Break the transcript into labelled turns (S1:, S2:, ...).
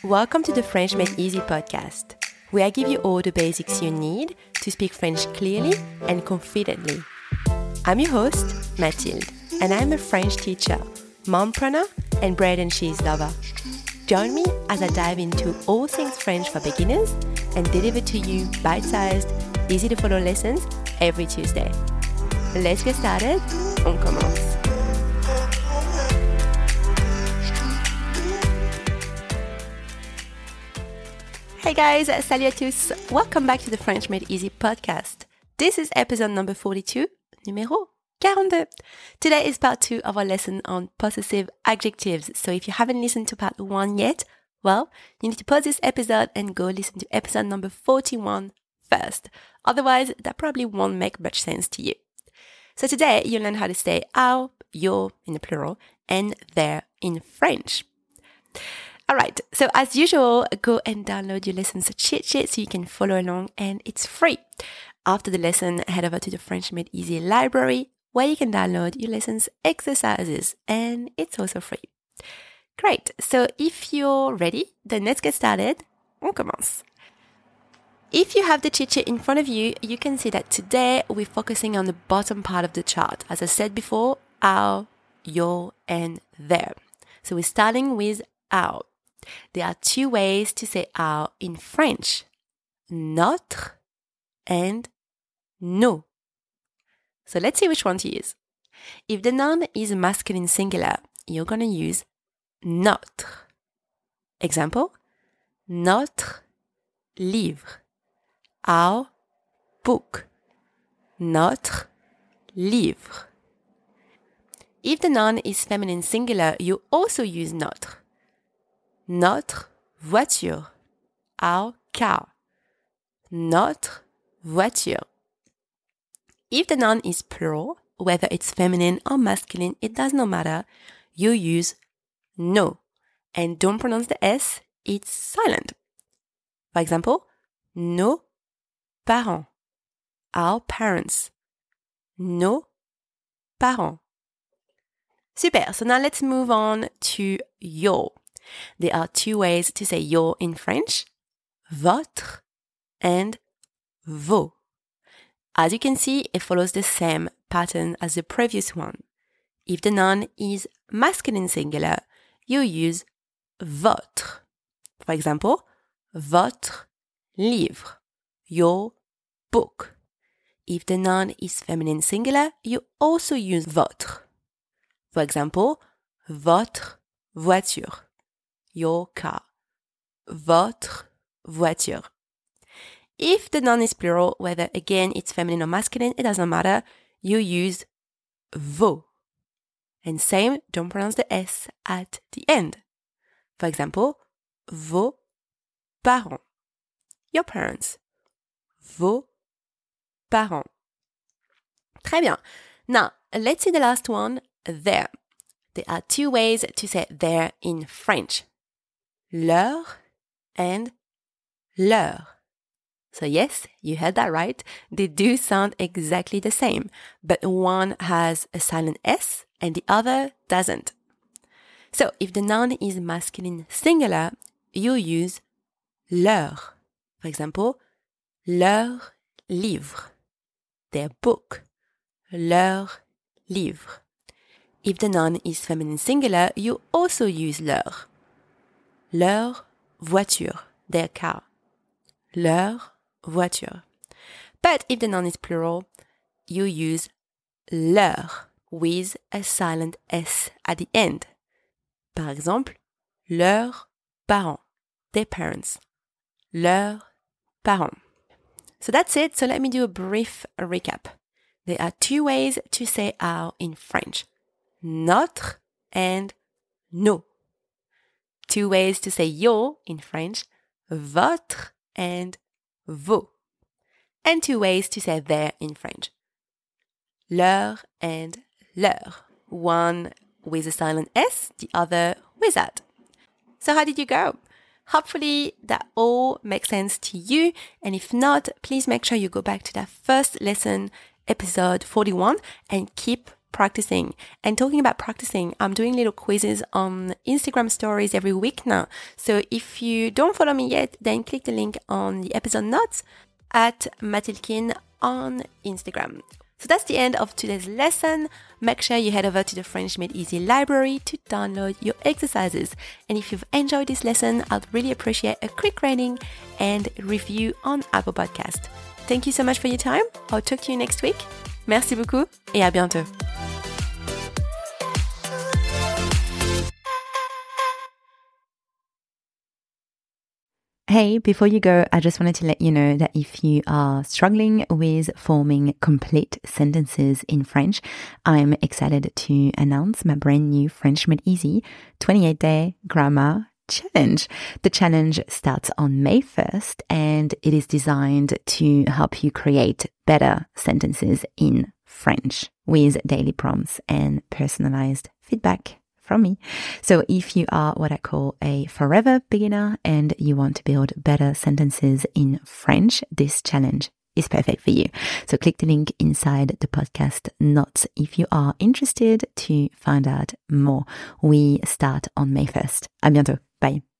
S1: Welcome to the French Made Easy podcast, where I give you all the basics you need to speak French clearly and confidently. I'm your host, Mathilde, and I'm a French teacher, mompreneur, and bread and cheese lover. Join me as I dive into all things French for beginners and deliver to you bite-sized, easy-to-follow lessons every Tuesday. Let's get started. On commence. Hey guys, salut à tous. Welcome back to the French Made Easy podcast. This is episode number 42, numéro 42. Today is part 2 of our lesson on possessive adjectives. So if you haven't listened to part 1 yet, well, you need to pause this episode and go listen to episode number 41 first. Otherwise, that probably won't make much sense to you. So today, you'll learn how to say our, your in the plural, and their in French. All right, so as usual, go and download your lessons cheat sheet so you can follow along, and it's free. After the lesson, head over to the French Made Easy library where you can download your lessons exercises, and it's also free. Great, so if you're ready, then let's get started. On commence. If you have the cheat sheet in front of you, you can see that today we're focusing on the bottom part of the chart. As I said before, our, your, and their. So we're starting with our. There are 2 ways to say our in French, notre and nos. So let's see which one to use. If the noun is masculine singular, you're going to use notre. Example, notre livre, our book, notre livre. If the noun is feminine singular, you also use notre. Notre voiture, our car, notre voiture. If the noun is plural, whether it's feminine or masculine, it does not matter, you use nos. And don't pronounce the S, it's silent. For example, nos parents, our parents, nos parents. Super, so now let's move on to your. There are 2 ways to say your in French, votre and vos. As you can see, it follows the same pattern as the previous one. If the noun is masculine singular, you use votre. For example, votre livre, your book. If the noun is feminine singular, you also use votre. For example, votre voiture, your car, votre voiture. If the noun is plural, whether again it's feminine or masculine, it doesn't matter, you use vos. And same, don't pronounce the S at the end. For example, vos parents, your parents, vos parents. Très bien. Now, let's see the last one, their. There are 2 ways to say their in French. Leur and leur. So yes, you heard that right. They do sound exactly the same, but one has a silent S and the other doesn't. So if the noun is masculine singular, you use leur. For example, leur livre, their book, leur livre. If the noun is feminine singular, you also use leur. Leur voiture, their car. Leur voiture. But if the noun is plural, you use leur with a silent S at the end. Par exemple, leurs parents, their parents. Leurs parents. So that's it. So let me do a brief recap. There are 2 ways to say our in French. Notre and nos. 2 ways to say your in French, votre and vos. And 2 ways to say their in French, leur and leur. One with a silent S, the other without. So how did you go? Hopefully that all makes sense to you. And if not, please make sure you go back to that first lesson, episode 41, and keep practicing. And talking about practicing, I'm doing little quizzes on Instagram stories every week now. So if you don't follow me yet, then click the link on the episode notes at Mathilkin on Instagram. So that's the end of today's lesson. Make sure you head over to the French Made Easy library to download your exercises. And if you've enjoyed this lesson, I'd really appreciate a quick rating and review on Apple Podcast. Thank you so much for your time. I'll talk to you next week. Merci beaucoup et à bientôt. Hey, before you go, I just wanted to let you know that if you are struggling with forming complete sentences in French, I'm excited to announce my brand new French Made Easy 28-day grammar challenge. The challenge starts on May 1st and it is designed to help you create better sentences in French with daily prompts and personalized feedback from me. So if you are what I call a forever beginner and you want to build better sentences in French, this challenge is perfect for you. So click the link inside the podcast notes if you are interested to find out more. We start on May 1st. À bientôt. Bye.